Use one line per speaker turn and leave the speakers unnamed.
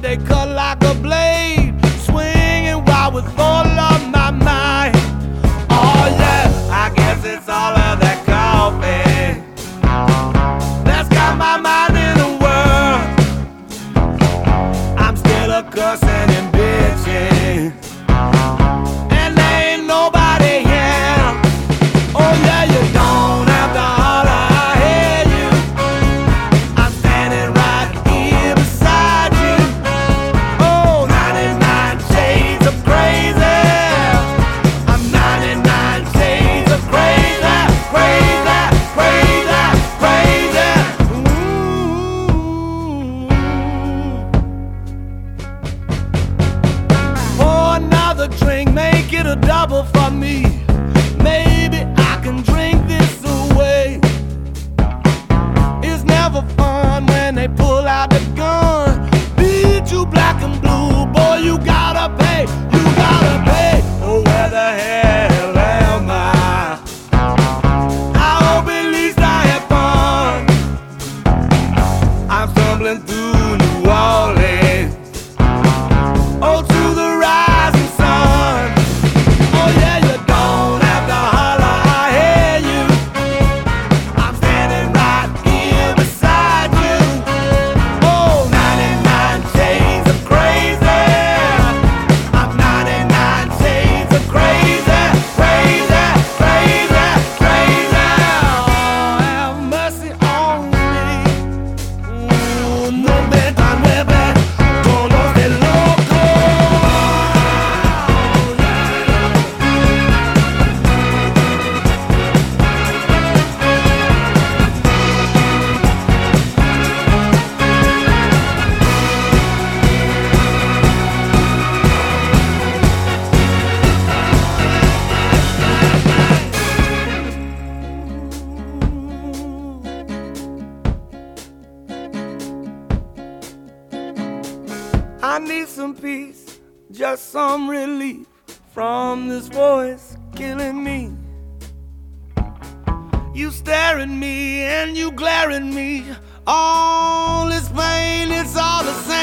they cut like a blade, swinging wild with all of my might. Oh yeah, I guess it's all of that coffee that's got my mind in a whirl. I'm still a cussing and bitching, and there ain't nobody here. Oh yeah, you don't have to holler, I hear you. I'm standing right here beside you. Oh, 99 shades of crazy. I'm 99 shades of crazy, crazy, crazy, crazy. Ooh. Pour another drink, make it a double for me. Maybe I can drink this away. It's never fun when they pull out the gun, beat you black and blue. Boy, you gotta pay, you gotta pay. Oh, where the hell am I? I hope at least I have fun. I'm stumbling through New Orleans, oh, to the rising sun. Oh yeah, you don't have to holler, I hear you. I'm standing right here beside you. Oh, 99 shades of crazy. I'm 99 shades of crazy, crazy, crazy, crazy. Oh, have mercy on me. Ooh, no me tan bebé, todos de loco. I need some peace, just some relief from this voice killing me. You stare at me and you glare at me. All this pain, it's all the same.